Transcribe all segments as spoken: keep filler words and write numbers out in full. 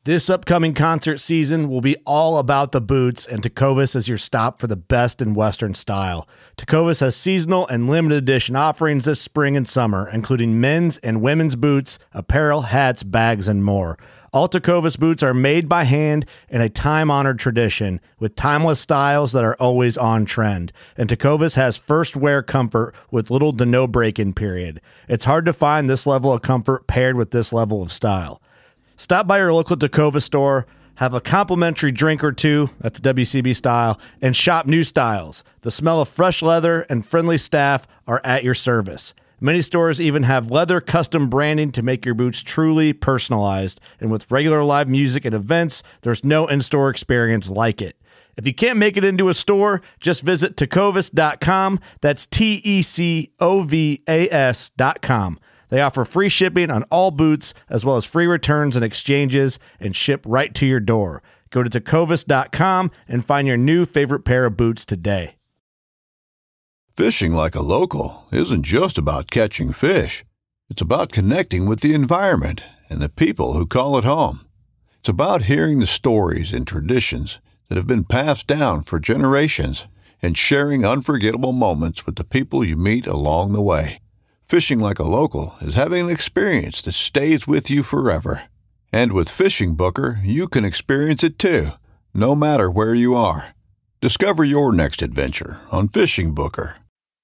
This upcoming concert season will be all about the boots, and Tecovas is your stop for the best in Western style. Tecovas has seasonal and limited edition offerings this spring and summer, including men's and women's boots, apparel, hats, bags, and more. All Tecovas boots are made by hand in a time-honored tradition with timeless styles that are always on trend. And Tecovas has first wear comfort with little to no break-in period. It's hard to find this level of comfort paired with this level of style. Stop by your local Tecovas store, have a complimentary drink or two, that's W C B style, and shop new styles. The smell of fresh leather and friendly staff are at your service. Many stores even have leather custom branding to make your boots truly personalized. And with regular live music and events, there's no in-store experience like it. If you can't make it into a store, just visit tecovas dot com. That's T E C O V A S dot com. They offer free shipping on all boots, as well as free returns and exchanges, and ship right to your door. Go to tecovas dot com and find your new favorite pair of boots today. Fishing like a local isn't just about catching fish. It's about connecting with the environment and the people who call it home. It's about hearing the stories and traditions that have been passed down for generations and sharing unforgettable moments with the people you meet along the way. Fishing like a local is having an experience that stays with you forever. And with Fishing Booker, you can experience it too, no matter where you are. Discover your next adventure on Fishing Booker.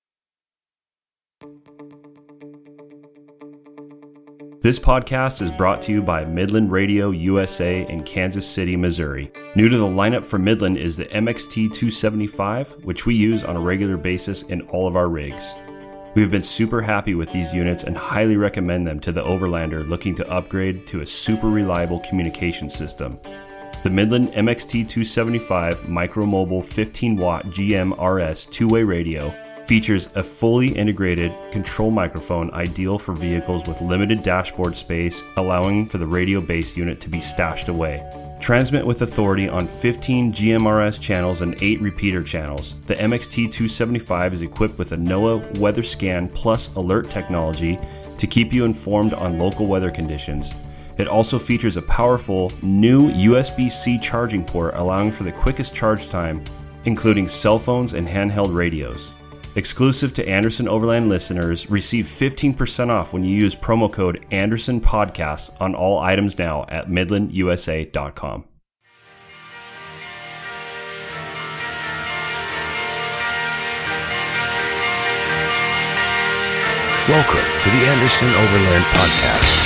This podcast is brought to you by Midland Radio U S A in Kansas City, Missouri. New to the lineup for Midland is the M X T two seventy-five, which we use on a regular basis in all of our rigs. We've been super happy with these units and highly recommend them to the overlander looking to upgrade to a super reliable communication system. The Midland M X T two seventy-five micromobile fifteen watt G M R S two-way radio features a fully integrated control microphone ideal for vehicles with limited dashboard space, allowing for the radio-based unit to be stashed away. Transmit with authority on fifteen G M R S channels and eight repeater channels. The M X T two seventy-five is equipped with a NOAA Weather Scan Plus alert technology to keep you informed on local weather conditions. It also features a powerful new U S B C charging port, allowing for the quickest charge time, including cell phones and handheld radios. Exclusive to Anderson Overland listeners, receive fifteen percent off when you use promo code Anderson Podcast on all items now at midland u s a dot com. Welcome to the Anderson Overland Podcast.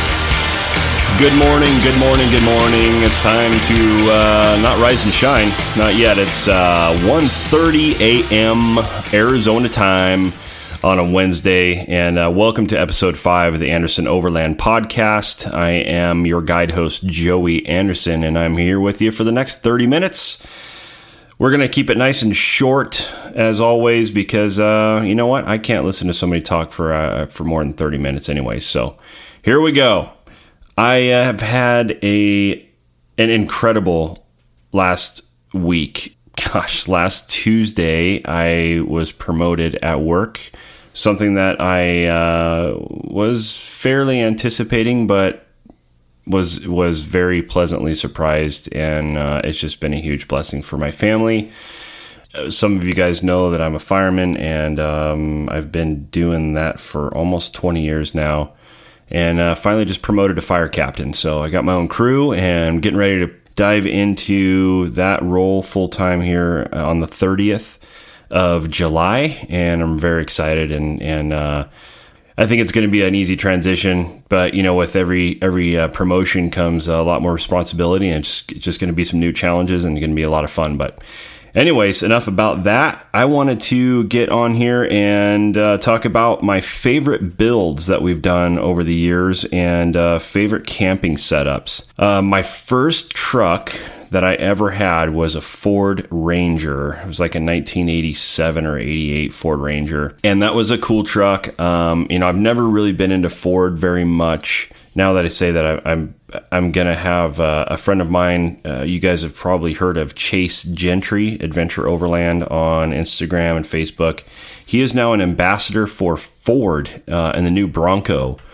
Good morning, good morning, good morning. It's time to uh, not rise and shine. Not yet. It's uh, one thirty a.m. Arizona time on a Wednesday. And uh, welcome to episode five of the Anderson Overland Podcast. I am your guide host, Joey Anderson, and I'm here with you for the next thirty minutes. We're going to keep it nice and short, as always, because uh, you know what? I can't listen to somebody talk for, uh, for more than thirty minutes anyway. So here we go. I have had a an incredible last week. Gosh, last Tuesday I was promoted at work, something that I uh, was fairly anticipating, but was was very pleasantly surprised, and uh, it's just been a huge blessing for my family. Some of you guys know that I'm a fireman, and um, I've been doing that for almost twenty years now. And uh, finally just promoted to fire captain. So I got my own crew and getting ready to dive into that role full time here on the thirtieth of July. And I'm very excited. And, and uh, I think it's going to be an easy transition. But, you know, with every every uh, promotion comes a lot more responsibility. And it's just, just going to be some new challenges and going to be a lot of fun. But anyways, enough about that. I wanted to get on here and uh, talk about my favorite builds that we've done over the years and uh, favorite camping setups. Uh, my first truck that I ever had was a Ford Ranger. It was like a nineteen eighty-seven or eighty-eight Ford Ranger. And that was a cool truck. Um, you know, I've never really been into Ford very much. Now that I say that, I, I'm I'm going to have uh, a friend of mine. Uh, you guys have probably heard of Chase Gentry, Adventure Overland on Instagram and Facebook. He is now an ambassador for Ford uh, and the new Bronco.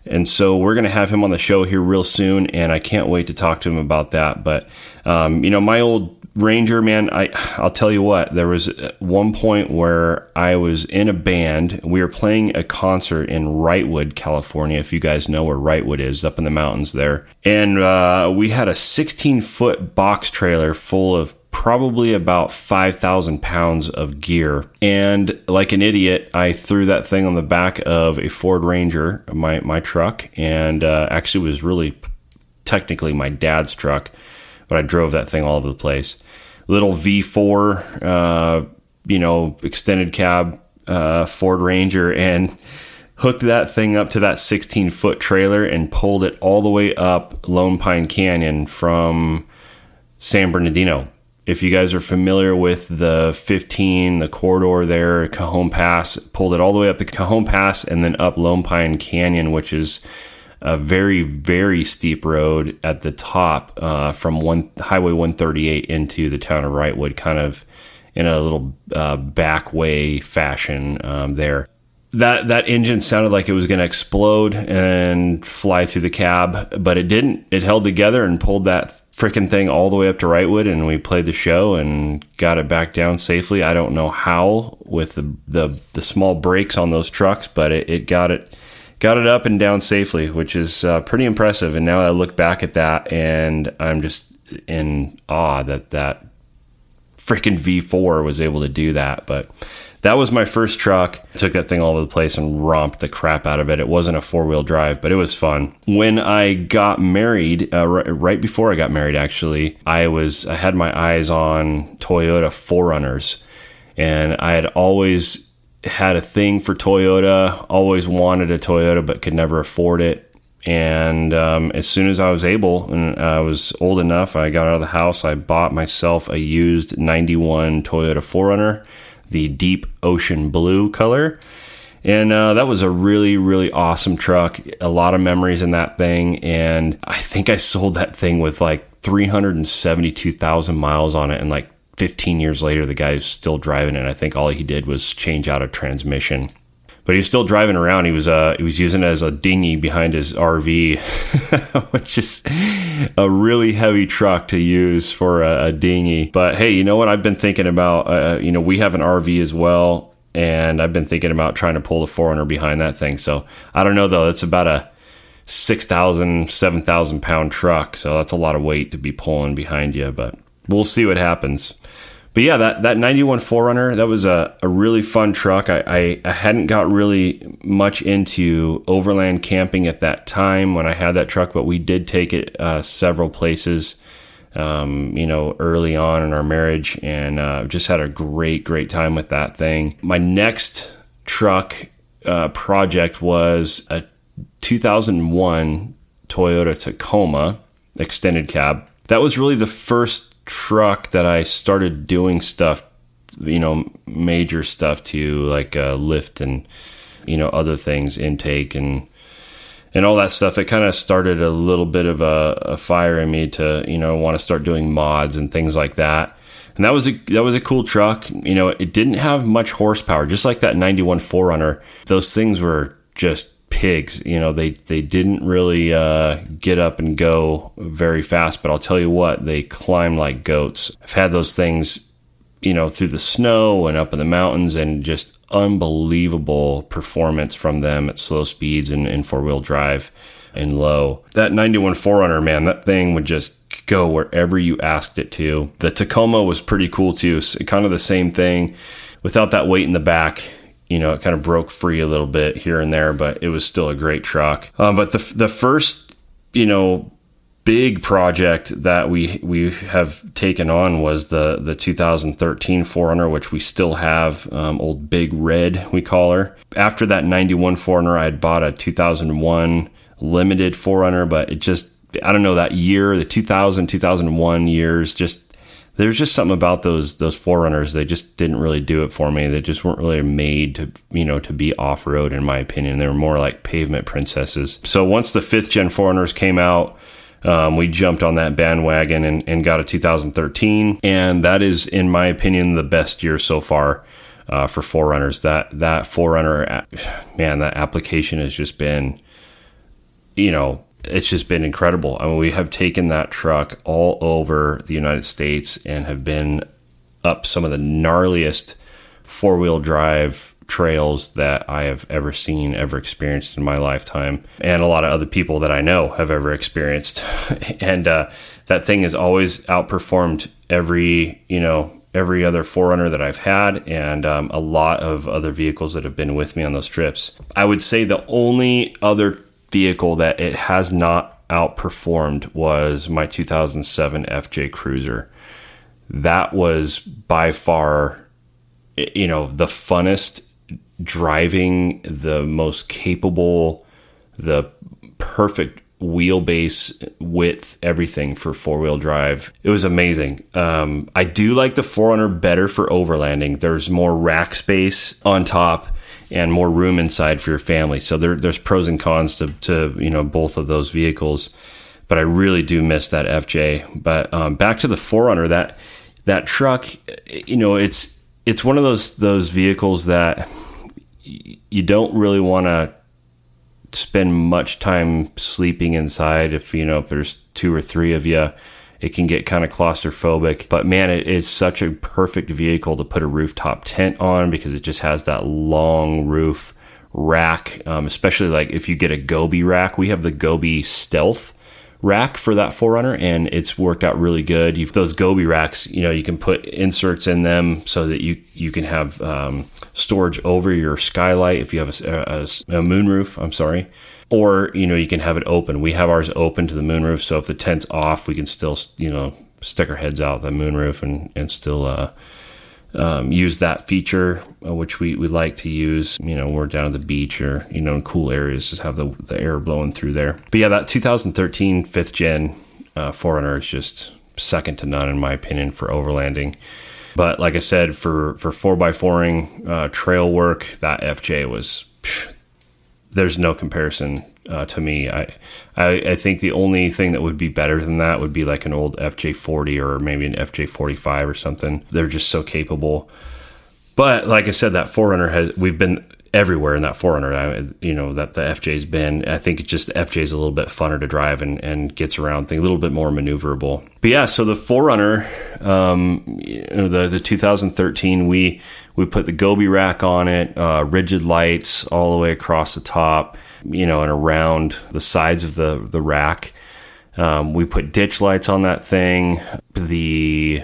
And so we're going to have him on the show here real soon, and I can't wait to talk to him about that. But, um, you know, my old Ranger, man, I, I'll tell you what, there was one point where I was in a band. We were playing a concert in Wrightwood, California, if you guys know where Wrightwood is, up in the mountains there. And uh, we had a sixteen-foot box trailer full of probably about five thousand pounds of gear. And like an idiot, I threw that thing on the back of a Ford Ranger, my, my truck, and uh, actually it was really technically my dad's truck, but I drove that thing all over the place. Little V four, uh, you know, extended cab uh, Ford Ranger, and hooked that thing up to that sixteen-foot trailer and pulled it all the way up Lone Pine Canyon from San Bernardino. If you guys are familiar with the fifteen, the corridor there, Cajon Pass, pulled it all the way up the Cajon Pass and then up Lone Pine Canyon, which is a very, very steep road at the top uh, from one Highway one thirty-eight into the town of Wrightwood, kind of in a little uh, back way fashion um, there. That that engine sounded like it was going to explode and fly through the cab, but it didn't. It held together and pulled that freaking thing all the way up to Wrightwood, and we played the show and got it back down safely. I don't know how with the the, the small brakes on those trucks, but it, it got it got it up and down safely, which is uh, pretty impressive. And now I look back at that and I'm just in awe that that freaking V four was able to do that. But that was my first truck. I took that thing all over the place and romped the crap out of it. It wasn't a four-wheel drive, but it was fun. When I got married, uh, right, right before I got married, actually, I was I had my eyes on Toyota four runners, and I had always had a thing for Toyota, always wanted a Toyota, but could never afford it. And um, as soon as I was able, and I was old enough, I got out of the house, I bought myself a used ninety-one Toyota four runner, the deep ocean blue color. And uh, that was a really, really awesome truck. A lot of memories in that thing. And I think I sold that thing with like three hundred seventy-two thousand miles on it. And like fifteen years later, the guy was still driving it. I think all he did was change out a transmission. But he was still driving around. He was uh, he was using it as a dinghy behind his R V, which is a really heavy truck to use for a, a dinghy. But hey, you know what? I've been thinking about, uh, you know, we have an R V as well, and I've been thinking about trying to pull the four runner behind that thing. So I don't know, though. It's about a six thousand, seven thousand pound truck. So that's a lot of weight to be pulling behind you, but we'll see what happens. But yeah, that, that ninety-one four runner, that was a, a really fun truck. I, I, I hadn't got really much into overland camping at that time when I had that truck, but we did take it uh, several places, um, you know, early on in our marriage, and uh, just had a great, great time with that thing. My next truck uh, project was a two thousand one Toyota Tacoma extended cab. That was really the first truck that I started doing stuff, you know, major stuff to, like uh, lift and, you know, other things, intake and and all that stuff. It kind of started a little bit of a, a fire in me to, you know, want to start doing mods and things like that. And that was a that was a cool truck. You know, it didn't have much horsepower, just like that ninety-one four runner. Those things were just pigs. You know, they they didn't really uh, get up and go very fast, but I'll tell you what, they climb like goats. I've had those things, you know, through the snow and up in the mountains, and just unbelievable performance from them at slow speeds and, and four-wheel drive and low. That ninety-one four runner, man, that thing would just go wherever you asked it to. The Tacoma was pretty cool too. So kind of the same thing without that weight in the back. You know, it kind of broke free a little bit here and there, but it was still a great truck. Um, but the the first, you know, big project that we we have taken on was the the two thousand thirteen four runner, which we still have, um, old Big Red, we call her. After that ninety-one four runner, I had bought a two thousand one limited four runner, but it just, I don't know, that year, the two thousand, two thousand one years, just, there's just something about those those four runners. They just didn't really do it for me. They just weren't really made to, you know, to be off-road, in my opinion. They were more like pavement princesses. So once the fifth gen four runners came out, um, we jumped on that bandwagon and, and got a two thousand thirteen. And that is, in my opinion, the best year so far uh, for four runners. That that four runner, man, that application has just been you know, it's just been incredible. I mean, we have taken that truck all over the United States and have been up some of the gnarliest four-wheel drive trails that I have ever seen, ever experienced in my lifetime, and a lot of other people that I know have ever experienced. And uh, that thing has always outperformed every, you know, every other four runner that I've had, and um, a lot of other vehicles that have been with me on those trips. I would say the only other vehicle that it has not outperformed was my two thousand seven F J Cruiser. That was by far, you know, the funnest driving, the most capable, the perfect wheelbase width, everything for four-wheel drive. It was amazing. Um, I do like the four runner better for overlanding. There's more rack space on top and more room inside for your family. So there, there's pros and cons to, to, you know, both of those vehicles. But I really do miss that F J. But um, back to the four runner, that that truck, you know, it's it's one of those those vehicles that you don't really want to spend much time sleeping inside. If, you know, if there's two or three of you, it can get kind of claustrophobic. But man, it is such a perfect vehicle to put a rooftop tent on because it just has that long roof rack, um, especially like if you get a Gobi rack. We have the Gobi Stealth rack for that four runner, and it's worked out really good. You've those Gobi racks, you know, you can put inserts in them so that you you can have um, storage over your skylight if you have a, a, a moonroof. I'm sorry. Or, you know, you can have it open. We have ours open to the moonroof, so if the tent's off, we can still, you know, stick our heads out the moonroof and, and still uh, um, use that feature, uh, which we, we like to use. You know, we're down at the beach or, you know, in cool areas, just have the, the air blowing through there. But yeah, that two thousand thirteen fifth gen uh, four runner is just second to none, in my opinion, for overlanding. But like I said, for, for four by four-ing uh, trail work, that F J was... Phew, there's no comparison uh, to me. I, I I think the only thing that would be better than that would be like an old F J forty or maybe an F J forty-five or something. They're just so capable. But like I said, that four runner has, we've been everywhere in that four runner, I, you know, that the F J's been. I think it's just the F J's a little bit funner to drive and, and gets around things, a little bit more maneuverable. But yeah, so the four runner, um, you know, the, the two thousand thirteen, we, we put the Gobi rack on it, uh, rigid lights all the way across the top, you know, and around the sides of the, the rack. Um, we put ditch lights on that thing. The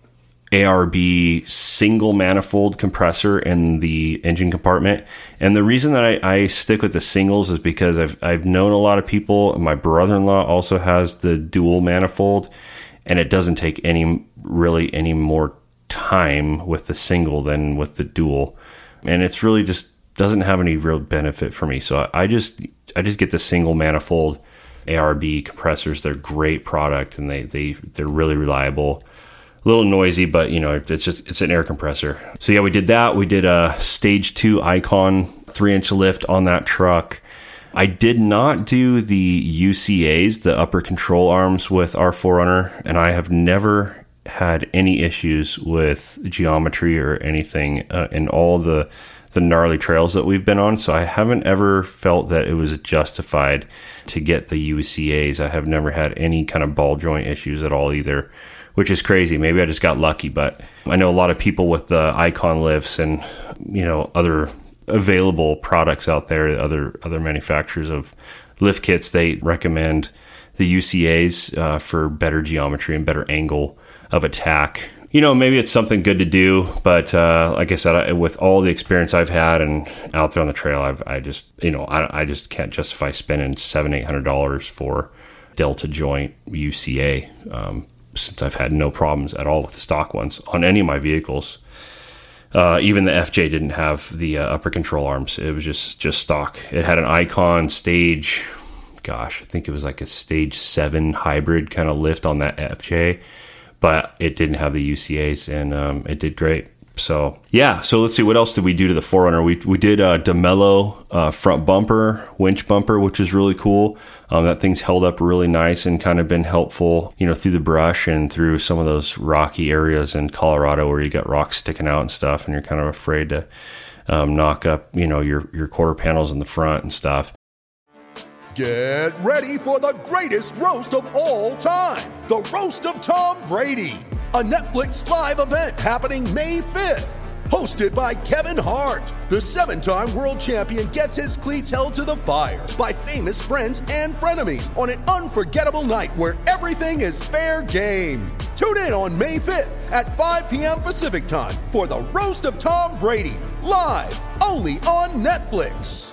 A R B single manifold compressor in the engine compartment. And the reason that I, I stick with the singles is because I've I've known a lot of people. My brother-in-law also has the dual manifold, and it doesn't take any really any more time with the single than with the dual. And it's really just doesn't have any real benefit for me. So I just I just get the single manifold A R B compressors. They're a great product, and they they they're really reliable. A little noisy, but you know, it's just it's an air compressor. So yeah, we did that. We did a stage two Icon three inch lift on that truck. I did not do the U C As, the upper control arms, with our four runner, and I have never had any issues with geometry or anything uh, in all the the gnarly trails that we've been on. So I haven't ever felt that it was justified to get the U C As. I have never had any kind of ball joint issues at all either, which is crazy. Maybe I just got lucky, but I know a lot of people with the Icon lifts and, you know, other available products out there, other other manufacturers of lift kits, they recommend the U C As uh, for better geometry and better angle of attack. You know, maybe it's something good to do, but uh, like I said, I, with all the experience I've had and out there on the trail, I've, I just, you know, I, I just can't justify spending seven, eight hundred dollars for Delta joint U C A. Um, since I've had no problems at all with the stock ones on any of my vehicles. Uh, even the F J didn't have the uh, upper control arms. It was just, just stock. It had an Icon stage, gosh, I think it was like a stage seven hybrid kind of lift on that F J, but it didn't have the U C As, and um, it did great. So yeah, so let's see, what else did we do to the four runner? We we did a DeMello uh, front bumper, winch bumper, which is really cool. Um, that thing's held up really nice and kind of been helpful, you know, through the brush and through some of those rocky areas in Colorado where you got rocks sticking out and stuff, and you're kind of afraid to um, knock up, you know, your your quarter panels in the front and stuff. Get ready for the greatest roast of all time, the Roast of Tom Brady, a Netflix live event happening May fifth. Hosted by Kevin Hart, the seven-time world champion gets his cleats held to the fire by famous friends and frenemies on an unforgettable night where everything is fair game. Tune in on May fifth at five p.m. Pacific time for the Roast of Tom Brady, live only on Netflix.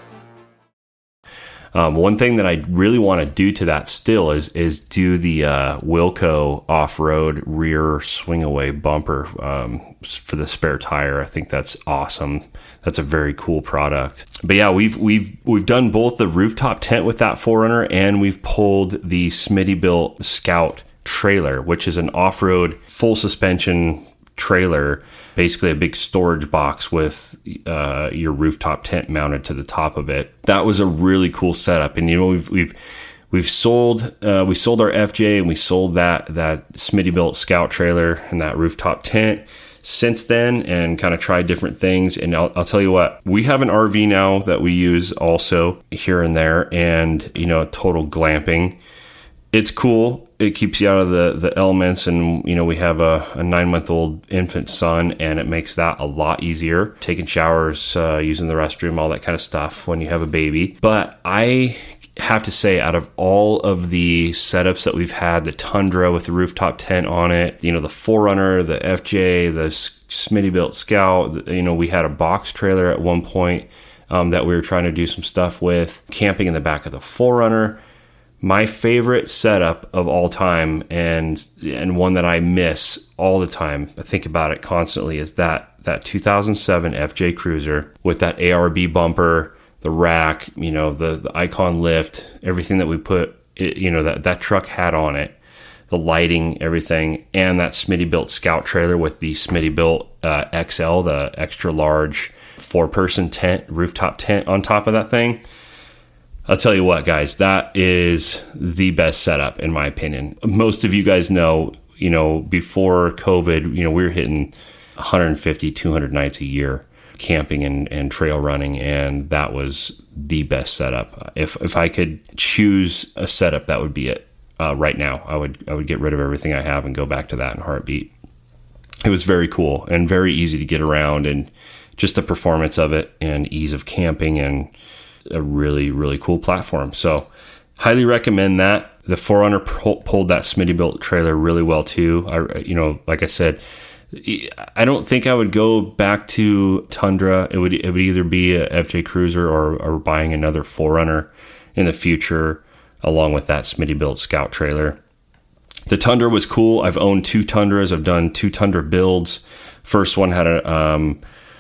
Um, one thing that I really want to do to that still is is do the uh, Wilco off-road rear swing-away bumper um, for the spare tire. I think that's awesome. That's a very cool product. But yeah, we've we've we've done both the rooftop tent with that four runner, and we've pulled the Smittybilt Scout trailer, which is an off-road full suspension trailer, basically a big storage box with uh, your rooftop tent mounted to the top of it. That was a really cool setup. And you know, we've we've we've sold uh, we sold our F J and we sold that that Smittybilt Scout trailer and that rooftop tent since then, and kind of tried different things. And I'll, I'll tell you what, we have an R V now that we use also here and there, and you know, total glamping. It's cool. It keeps you out of the, the elements, and you know, we have a, a nine month old infant son, and it makes that a lot easier. Taking showers, uh, using the restroom, all that kind of stuff when you have a baby. But I have to say, out of all of the setups that we've had, the Tundra with the rooftop tent on it, you know, the four runner, the F J, the Smittybilt Scout, you know, we had a box trailer at one point um, that we were trying to do some stuff with, camping in the back of the four runner. My favorite setup of all time, and and one that I miss all the time, I think about it constantly, is that that two thousand seven F J Cruiser with that A R B bumper, the rack, you know, the, the Icon lift, everything that we put, it, you know, that, that truck had on it, the lighting, everything, and that Smittybilt Scout trailer with the Smittybilt uh, X L, the extra large four-person tent, rooftop tent on top of that thing. I'll tell you what, guys, that is the best setup, in my opinion. Most of you guys know, you know, before COVID, you know, we were hitting one hundred fifty, two hundred nights a year camping and, and trail running, and that was the best setup. If if I could choose a setup, that would be it. Uh, right now, I would I would get rid of everything I have and go back to that in a heartbeat. It was very cool and very easy to get around, and just the performance of it and ease of camping, and a really, really cool platform. So highly recommend that. The four runner pulled that Smittybilt trailer really well too. I, you know, like I said, I don't think I would go back to Tundra. It would it would either be a F J Cruiser or, or buying another four runner in the future, along with that Smittybilt Scout trailer. The Tundra was cool. I've owned two Tundras. I've done two Tundra builds. First one had a um,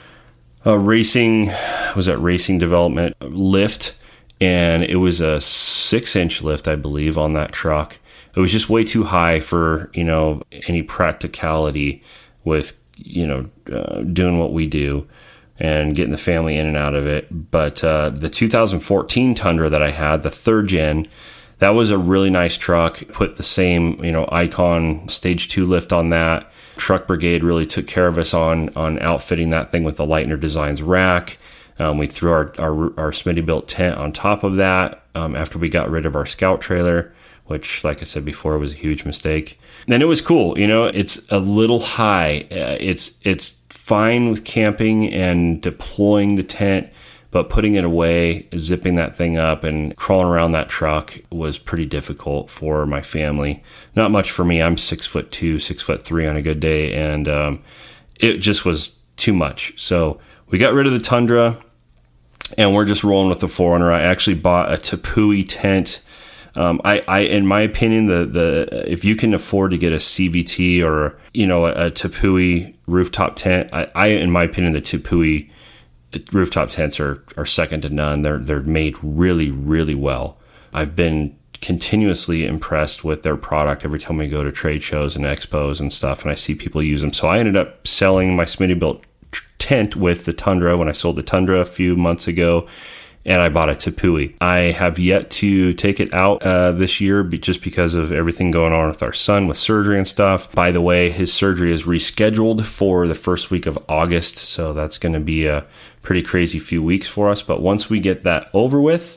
a racing, was that racing development lift, and it was a six inch lift, I believe, on that truck. It was just way too high for, you know, any practicality with, you know, uh, doing what we do and getting the family in and out of it. But uh, the two thousand fourteen Tundra that I had, the third gen, that was a really nice truck. Put the same, you know, Icon stage two lift on that. Truck Brigade really took care of us on on outfitting that thing with the Lightner Designs rack. Um, we threw our, our our Smittybilt tent on top of that um, after we got rid of our Scout trailer, which, like I said before, was a huge mistake. And it was cool. You know, it's a little high. Uh, it's it's fine with camping and deploying the tent, but putting it away, zipping that thing up, and crawling around that truck was pretty difficult for my family. Not much for me. I'm six foot two, six foot three on a good day, and um, it just was too much. So we got rid of the Tundra, and we're just rolling with the four runner. I actually bought a Tepui tent. Um, I, I, in my opinion, the the if you can afford to get a C V T or, you know, a, a Tepui rooftop tent, I, I, in my opinion, the Tepui rooftop tents are, are second to none. They're they're made really, really well. I've been continuously impressed with their product every time we go to trade shows and expos and stuff, and I see people use them. So I ended up selling my Smittybilt tent with the Tundra when I sold the Tundra a few months ago, and I bought a Tepui. I have yet to take it out uh, this year just because of everything going on with our son with surgery and stuff. By the way, his surgery is rescheduled for the first week of August, so that's going to be a pretty crazy few weeks for us. But once we get that over with,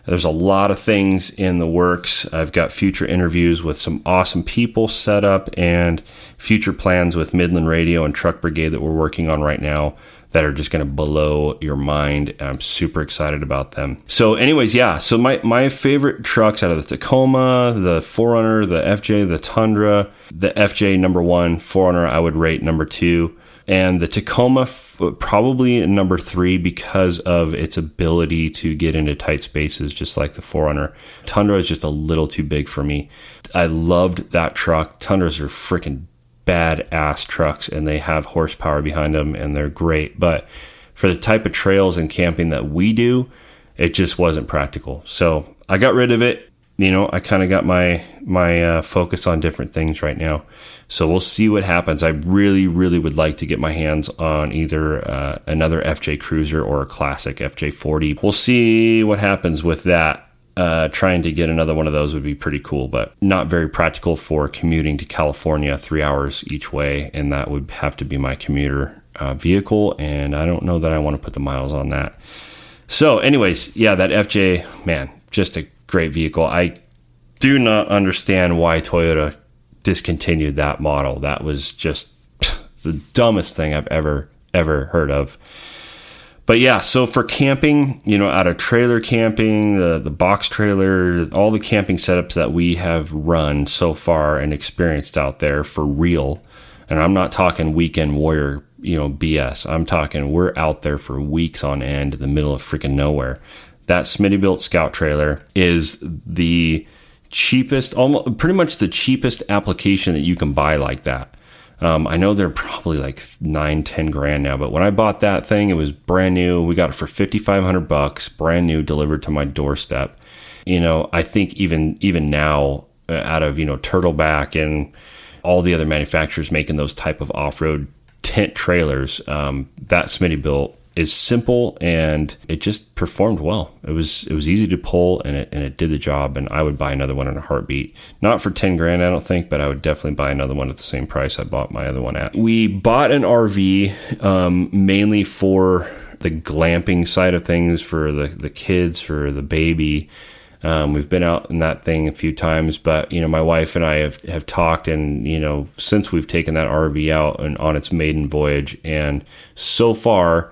There's a lot of things in the works. I've got future interviews with some awesome people set up and future plans with Midland Radio and Truck Brigade that we're working on right now that are just going to blow your mind. I'm super excited about them. So anyways, yeah, so my, my favorite trucks out of the Tacoma, the four runner, the F J, the Tundra, the F J number one, four runner I would rate number two, and the Tacoma f- probably number three because of its ability to get into tight spaces just like the four runner. Tundra is just a little too big for me. I loved that truck. Tundras are freaking badass trucks and they have horsepower behind them and they're great, but for the type of trails and camping that we do, it just wasn't practical. So I got rid of it. You know, I kind of got my my uh, focus on different things right now. So we'll see what happens. I really, really would like to get my hands on either uh, another F J Cruiser or a classic F J forty. We'll see what happens with that. Uh, trying to get another one of those would be pretty cool, but not very practical for commuting to California three hours each way. And that would have to be my commuter uh, vehicle. And I don't know that I want to put the miles on that. So anyways, yeah, that F J, man, just a great vehicle. I do not understand why Toyota discontinued that model. That was just the dumbest thing I've ever, ever heard of. But yeah, so for camping, you know, out of trailer camping, the, the box trailer, all the camping setups that we have run so far and experienced out there for real, and I'm not talking weekend warrior, you know, B S. I'm talking we're out there for weeks on end in the middle of freaking nowhere. That Smittybilt Scout trailer is the cheapest, almost pretty much the cheapest application that you can buy like that. Um, I know they're probably like nine, ten grand now, but when I bought that thing, it was brand new. We got it for fifty-five hundred bucks, brand new, delivered to my doorstep. You know, I think even, even now uh, out of, you know, Turtleback and all the other manufacturers making those type of off-road tent trailers, um, that Smittybilt is simple and it just performed well. It was it was easy to pull and it and it did the job. And I would buy another one in a heartbeat. Not for ten grand, I don't think, but I would definitely buy another one at the same price I bought my other one at. We bought an R V um, mainly for the glamping side of things, for the the kids, for the baby. Um, we've been out in that thing a few times, but you know, my wife and I have, have talked, and you know, since we've taken that R V out and on its maiden voyage, and so far,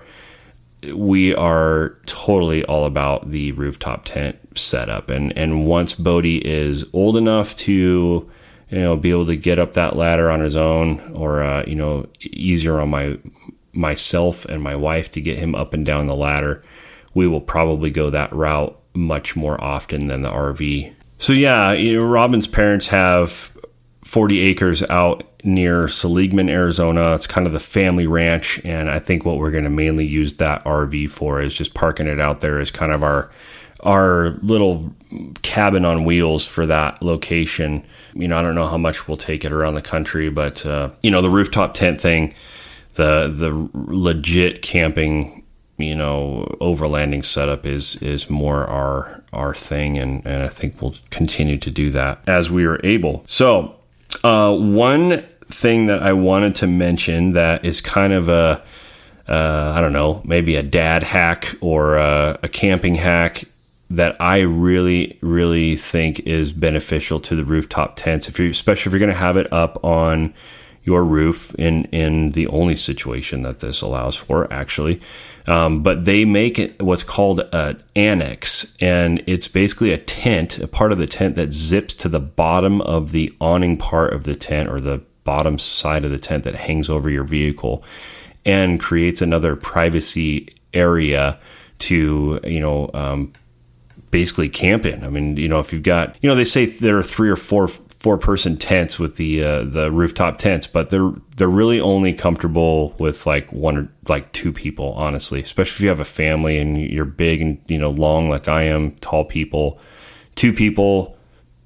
we are totally all about the rooftop tent setup. And, and once Bodie is old enough to, you know, be able to get up that ladder on his own, or, uh, you know, easier on my, myself and my wife to get him up and down the ladder, we will probably go that route much more often than the R V. So yeah, you know, Robin's parents have forty acres out near Seligman, Arizona. It's kind of the family ranch, and I think what we're going to mainly use that R V for is just parking it out there as kind of our our little cabin on wheels for that location. You know, I don't know how much we'll take it around the country, but uh, you know, the rooftop tent thing, the the legit camping, you know, overlanding setup is is more our our thing, and and I think we'll continue to do that as we are able. So uh, one thing that I wanted to mention that is kind of a, uh, I don't know, maybe a dad hack or a, a camping hack that I really, really think is beneficial to the rooftop tents, if you, especially if you're going to have it up on your roof in, in the only situation that this allows for, actually. Um, but they make it what's called an annex, and it's basically a tent, a part of the tent that zips to the bottom of the awning part of the tent, or the bottom side of the tent that hangs over your vehicle, and creates another privacy area to, you know, um, basically camp in. I mean, you know, if you've got, you know, they say there are three or four four person tents with the uh, the rooftop tents, but they're they're really only comfortable with like one or like two people, honestly, especially if you have a family and you're big and, you know, long like I am, tall people. Two people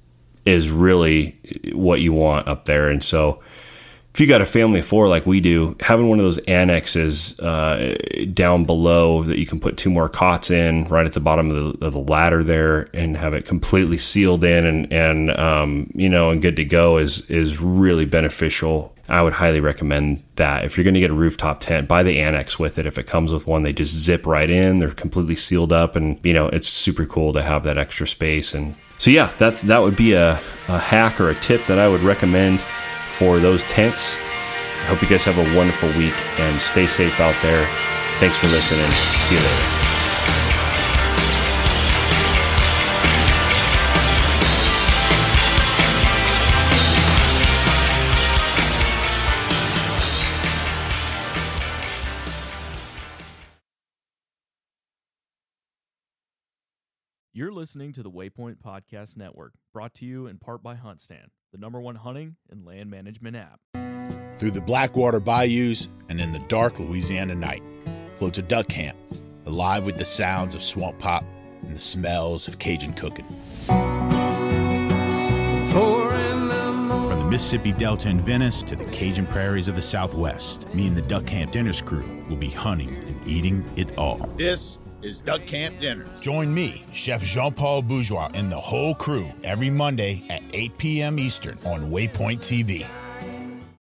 is really what you want up there. And so if you got a family of four like we do, having one of those annexes uh, down below that you can put two more cots in right at the bottom of the, of the ladder there, and have it completely sealed in and, and um, you know, and good to go is is really beneficial. I would highly recommend that. If you're going to get a rooftop tent, buy the annex with it. If it comes with one, they just zip right in. They're completely sealed up, and you know, it's super cool to have that extra space. And so yeah, that's that would be a, a hack or a tip that I would recommend for those tents. I hope you guys have a wonderful week and stay safe out there. Thanks for listening. See you later. You're listening to the Waypoint Podcast Network, brought to you in part by HuntStand, the number one hunting and land management app. Through the Blackwater bayous and in the dark Louisiana night floats a duck camp, alive with the sounds of swamp pop and the smells of Cajun cooking. From the Mississippi Delta in Venice to the Cajun prairies of the Southwest, me and the Duck Camp Dinners crew will be hunting and eating it all. This is Duck Camp Dinner. Join me, Chef Jean-Paul Bourgeois, and the whole crew every Monday at eight p.m. Eastern on Waypoint T V.